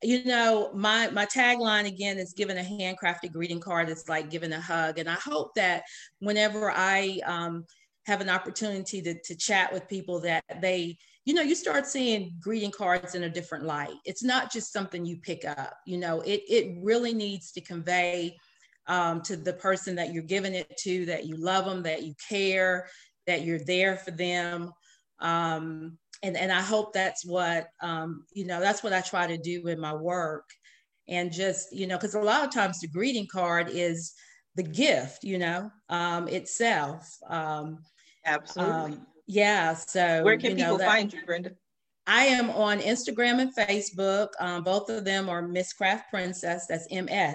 tagline again is giving a handcrafted greeting card. It's like giving a hug. And I hope that whenever I have an opportunity to chat with people, that they, you start seeing greeting cards in a different light. It's not just something you pick up, it really needs to convey to the person that you're giving it to, that you love them, that you care, that you're there for them. And I hope that's what, that's what I try to do in my work. And just, because a lot of times the greeting card is the gift, itself. Absolutely. Yeah. So where can people find you, Brenda? I am on Instagram and Facebook. Both of them are Miss Craft Princess. That's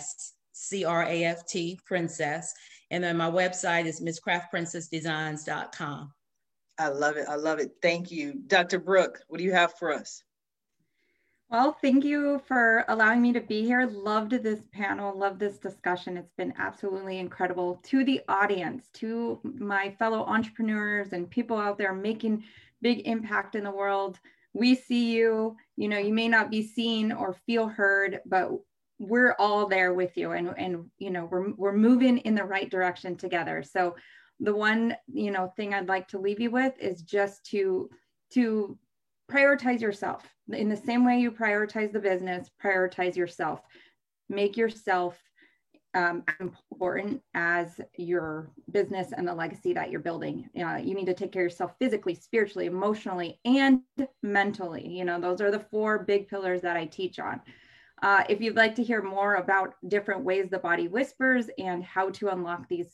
MSCRAFT Princess. And then my website is MissCraftPrincessDesigns.com. I love it. I love it. Thank you. Dr. Brooke, what do you have for us? Well, thank you for allowing me to be here. Loved this panel, loved this discussion. It's been absolutely incredible. To the audience, to my fellow entrepreneurs and people out there making big impact in the world, we see you. You may not be seen or feel heard, but we're all there with you, and we're moving in the right direction together. So the one thing I'd like to leave you with is just to prioritize yourself. In the same way you prioritize the business, prioritize yourself. Make yourself important as your business and the legacy that you're building. You need to take care of yourself physically, spiritually, emotionally, and mentally. Those are the 4 big pillars that I teach on. If you'd like to hear more about different ways the body whispers and how to unlock these,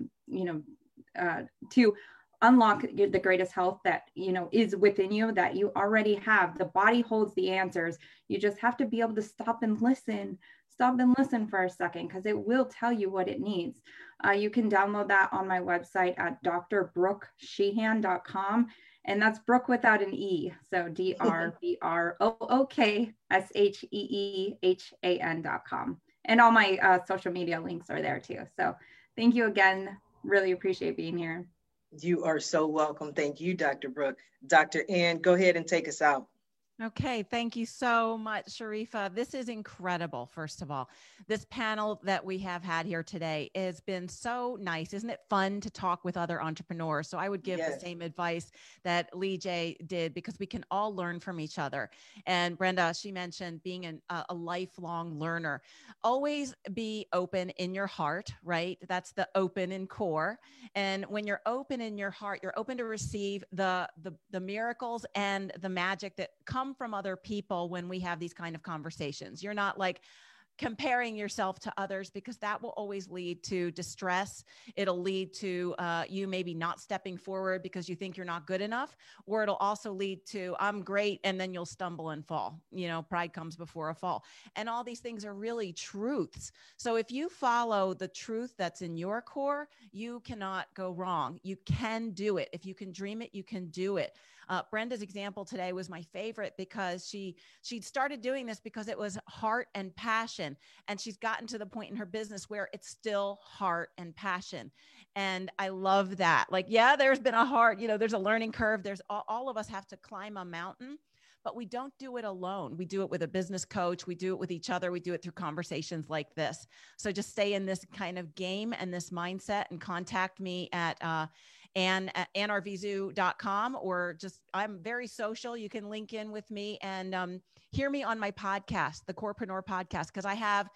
to unlock the greatest health that is within you, that you already have. The body holds the answers. You just have to be able to stop and listen for a second, because it will tell you what it needs. You can download that on my website at drbrooksheehan.com, and that's Brooke without an E, so DRBROOKSHEEHAN.com, and all my social media links are there too. So thank you again. Really appreciate being here. You are so welcome. Thank you, Dr. Brooke. Dr. Ann, go ahead and take us out. Okay, thank you so much, Sharifa. This is incredible, first of all. This panel that we have had here today has been so nice. Isn't it fun to talk with other entrepreneurs? So I would give the same advice that Lee J did, because we can all learn from each other. And Brenda, she mentioned being a lifelong learner. Always be open in your heart, right? That's the open in core. And when you're open in your heart, you're open to receive the miracles and the magic that come from other people when we have these kind of conversations. You're not like comparing yourself to others, because that will always lead to distress. It'll lead to you maybe not stepping forward because you think you're not good enough, or it'll also lead to I'm great, and then you'll stumble and fall. Pride comes before a fall. And all these things are really truths. So if you follow the truth that's in your core, you cannot go wrong. You can do it. If you can dream it, you can do it. Brenda's example today was my favorite, because she started doing this because it was heart and passion. And she's gotten to the point in her business where it's still heart and passion. And I love that. Like, there's been a hard, there's a learning curve. There's all of us have to climb a mountain, but we don't do it alone. We do it with a business coach. We do it with each other. We do it through conversations like this. So just stay in this kind of game and this mindset, and contact me at AnnRVZoo.com, or I'm very social. You can link in with me and hear me on my podcast, the Corepreneur Podcast, because I have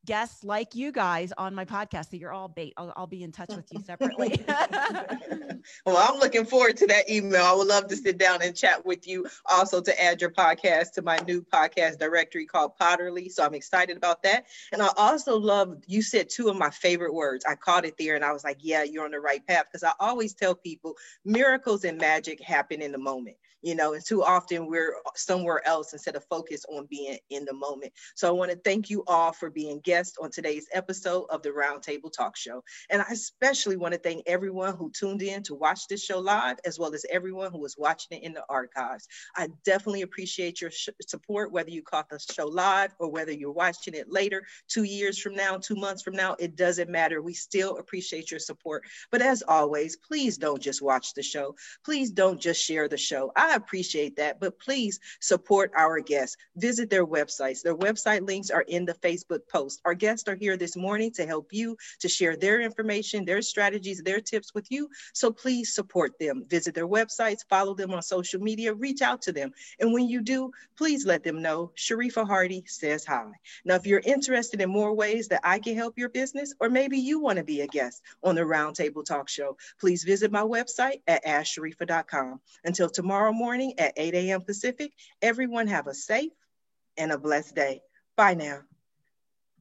guests like you guys on my podcast. So you're all bait. I'll be in touch with you separately. Well, I'm looking forward to that email. I would love to sit down and chat with you, also to add your podcast to my new podcast directory called Potterly. So I'm excited about that. And I also love, you said two of my favorite words. I caught it there and I was like, yeah, you're on the right path. Because I always tell people miracles and magic happen in the moment. You know, and too often we're somewhere else instead of focus on being in the moment. So I want to thank you all for being guests on today's episode of the Roundtable Talk Show. And I especially want to thank everyone who tuned in to watch this show live, as well as everyone who was watching it in the archives. I definitely appreciate your support, whether you caught the show live or whether you're watching it later, 2 years from now, 2 months from now, it doesn't matter. We still appreciate your support. But as always, please don't just watch the show. Please don't just share the show. I appreciate that, but please support our guests. Visit their websites. Their website links are in the Facebook post. Our guests are here this morning to help you, to share their information, their strategies, their tips with you. So please support them. Visit their websites, follow them on social media, reach out to them. And when you do, please let them know Sharifa Hardy says hi. Now, if you're interested in more ways that I can help your business, or maybe you want to be a guest on the Roundtable Talk Show, please visit my website at AskSharifa.com. Until tomorrow morning at 8 a.m. Pacific, everyone have a safe and a blessed day. Bye now.